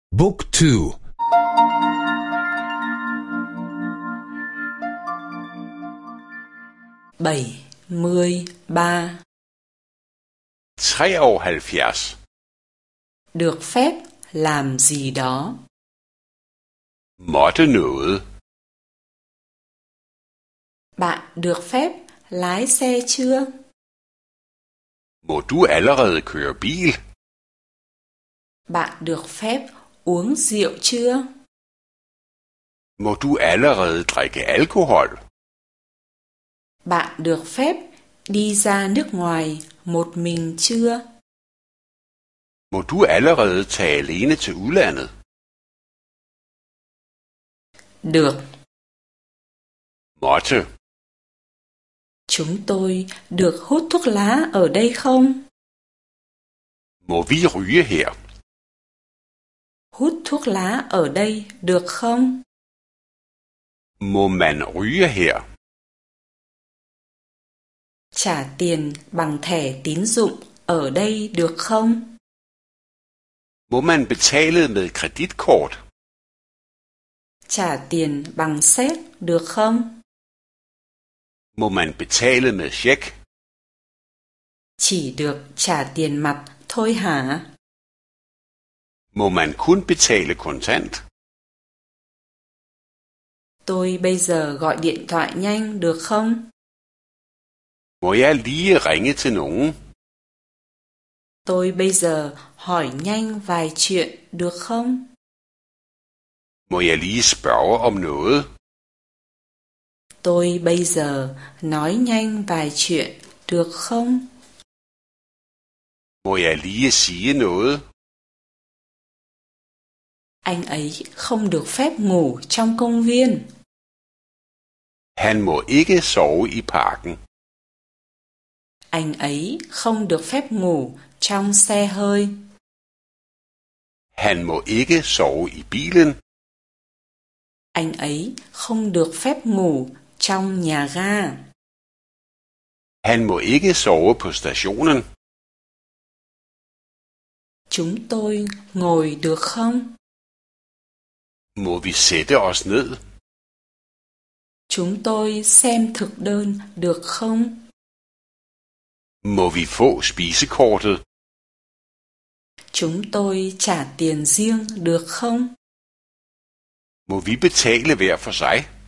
Book 2. 73. 73. Được phép làm gì đó. Måtte noget. Bạn được phép lái xe chưa? Må du allerede køre bil? Bạn được phép uống rượu chưa? Må du allerede drikke alkohol? Bạn được phép đi ra nước ngoài một mình chưa? Må du allerede tage alene til udlandet? Được. Måtte. Chúng tôi được hút thuốc lá ở đây không? Må vi ryge her? Hút thuốc lá ở đây được không? Må man ryge her? Trả tiền bằng thẻ tín dụng ở đây được không? Må man betale med kreditkort? Trả tiền bằng séc được không? Må man betale med check? Chỉ được trả tiền mặt thôi hả? Må man kun betale kontant? Tôi bây giờ gọi điện thoại nhanh được không? Må jeg lige ringe til nogen? Tôi bây giờ hỏi nhanh vài chuyện được không? Må jeg lige spørge om noget? Tôi bây giờ nói nhanh vài chuyện được không? Må jeg lige sige noget? Anh ấy không được phép ngủ trong công viên. Han må ikke sove i parken. Anh ấy không được phép ngủ trong xe hơi. Han må ikke sove i bilen. Anh ấy không được phép ngủ trong nhà ga. Han må ikke sove på stationen. Chúng tôi ngồi được không? Må vi sætte os ned? Chúng tôi xem thực đơn được không? Må vi få spisekortet? Chúng tôi trả tiền riêng được không? Må vi betale hver for sig?